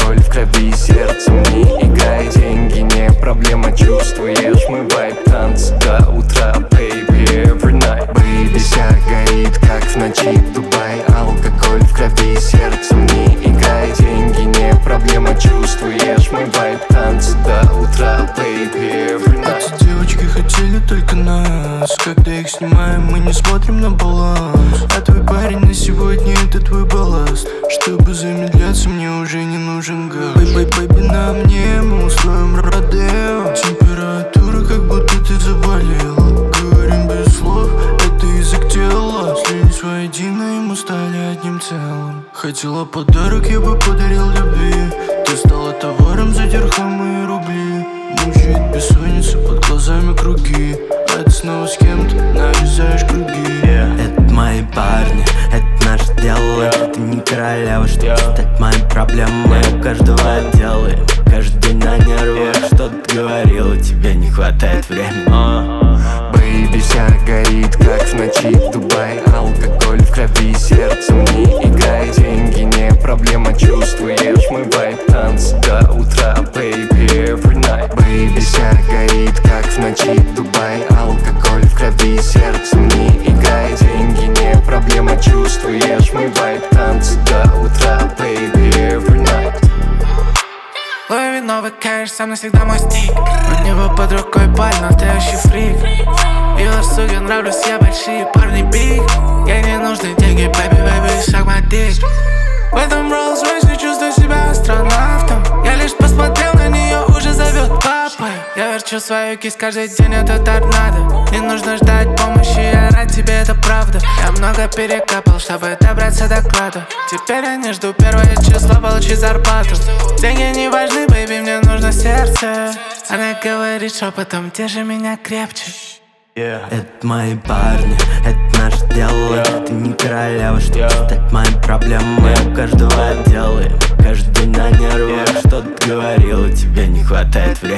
алкоголь в крови, сердцем не играй. Деньги не проблема, чувствуешь мой вайб. Танцы до утра, baby, every night. Baby, вся горит, как в ночи в Дубае. Алкоголь в крови, сердцем не играй. Деньги не проблема, чувствуешь мой вайб. Танцы до утра, baby, every night. Эти девочки хотели только нас. Когда их снимаем, мы не смотрим на баланс. А твой парень на сегодня — это твой балласт. Чтобы замедляться, мне уже не нужен газ. Бэйби, на мне мы устроим родео. Температура, как будто ты заболела. Говорим без слов, это язык тела. Слились воедино, и мы стали одним целым. Хотела подарок, я бы подарил любви. Ты стала товаром за дирхамы и рубли. Мучает бессонница, под глазами круги. А ты снова с кем-то нарезаешь круги. Это мои парни, это наше дело. Это не королева, чтобы стать моей проблемой. У каждого отдела, каждый день на нервах. Что ты говорила, тебе не хватает времени. Baby, вся горит, как в ночи в Дубае. Алкоголь в крови, сердцем не играй. Деньги не проблема, чувствуешь мой вайб. Танцы до утра, baby, every night. Baby, вся горит, как в ночи в Дубае. Алкоголь в крови, сердцем не играй. Деньги не проблема, чувствуешь мой вайб. Танцы до утра, baby, every night. Лови новый кэш, со мной всегда мой стик. У него под рукой паль, настоящий фрик. Его суге нравлюсь, я большие парни биг. Я не нужны деньги, baby, шаг мой дик. В этом Rolls-Royce чувствую себя астронавтом. Я лишь посмотрел на нее, уже зовет папой. Я верчу свою кисть каждый день, это торнадо. Не нужно ждать помощи, я рад тебе, это правда. Я много перекапал, чтобы добраться до клада. Теперь я не жду первое число, получить зарплату. Деньги не важны, baby, мне нужно сердце. Она говорит шепотом, держи меня крепче. Это мои парни, это наше дело. Ты не королева, чтобы стать моей проблемой. У каждого отдела, каждый день на нервах. Что ты говорила, тебе не хватает времени.